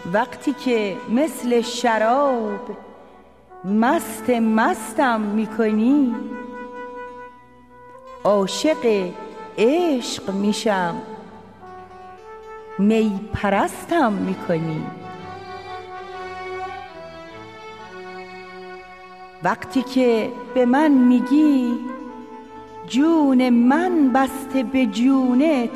وقتی که مثل شراب مستم میکنی، عاشق عشق میشم می پرستم میکنی. وقتی که به من میگی جون من بسته به جونت،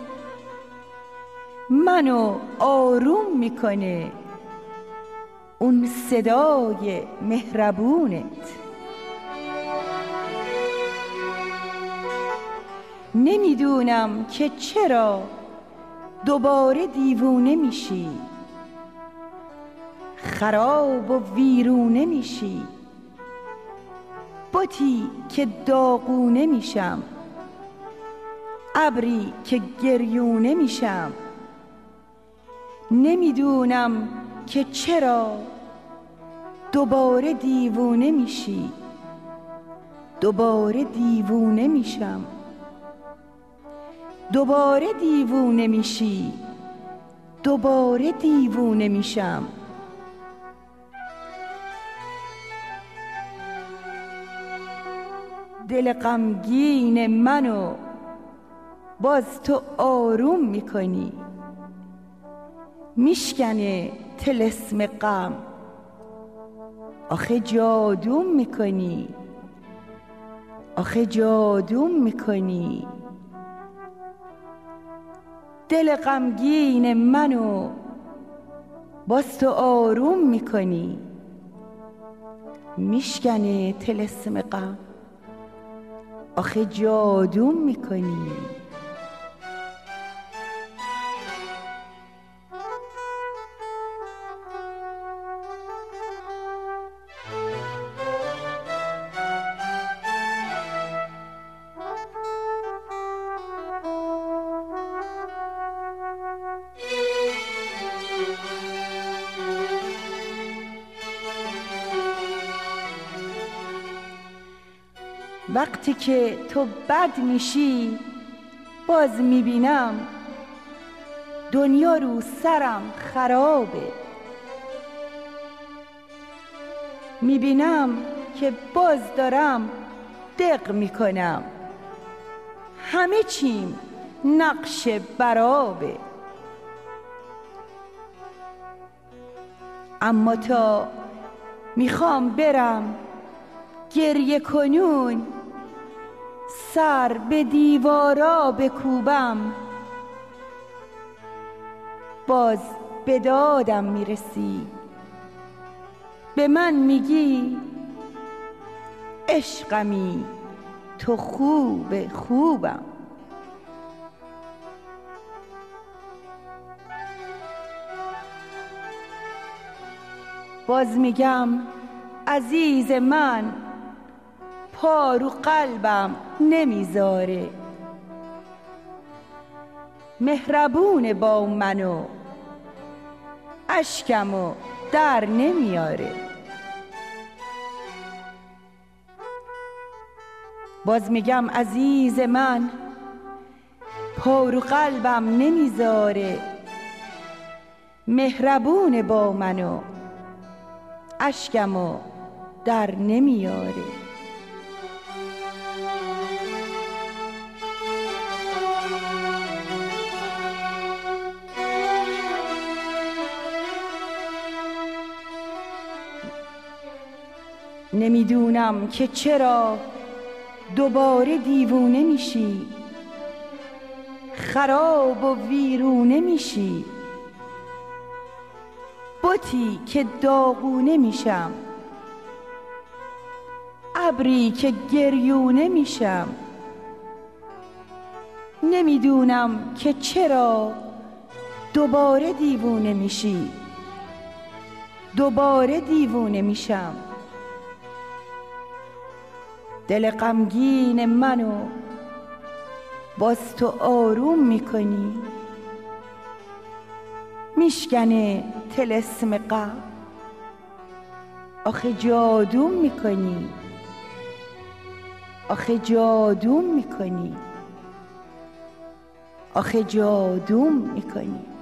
منو آروم میکنه اون صدای مهربونت. نمیدونم که چرا دوباره دیوونه میشی، خراب و ویرونه میشی، بتی که داغونه میشم، ابری که گریونه میشم. نمیدونم که چرا دوباره دیوونه میشی، دوباره دیوونه میشم، دوباره دیوونه میشی، دوباره دیوونه میشم. دل غمگین منو باز تو آروم میکنی، میشکنه طلسم غم، آخه جادوم میکنی، آخه جادوم میکنی. دل غمگین منو باز تو آروم میکنی، میشکنه طلسم غم، آخه جادوم میکنی. وقتی که تو بد میشی باز میبینم دنیا رو سرم خرابه، میبینم که باز دارم دق میکنم، همه چیم نقش برابه. اما تا میخوام برم گریه کنون، سر به دیوارا بکوبم، باز به دادم میرسی، به من میگی عشقمی تو خوب خوبم. باز میگم عزیز من پا رو قلبم نمیذاره، مهربونه با منو اشکمو در نمیاره. باز میگم عزیز من پا رو قلبم نمیذاره، مهربونه با منو اشکمو در نمیاره. نمیدونم که چرا دوباره دیوونه میشی، خراب و ویرونه میشی، بتی که داغونه میشم، ابری که گریونه میشم. نمیدونم که چرا دوباره دیوونه میشی، دوباره دیوونه میشم. دل غمگین منو باز تو آروم میکنی، میشکنه طلسم غم، آخه جادوم میکنی، آخه جادوم میکنی، آخه جادوم میکنی.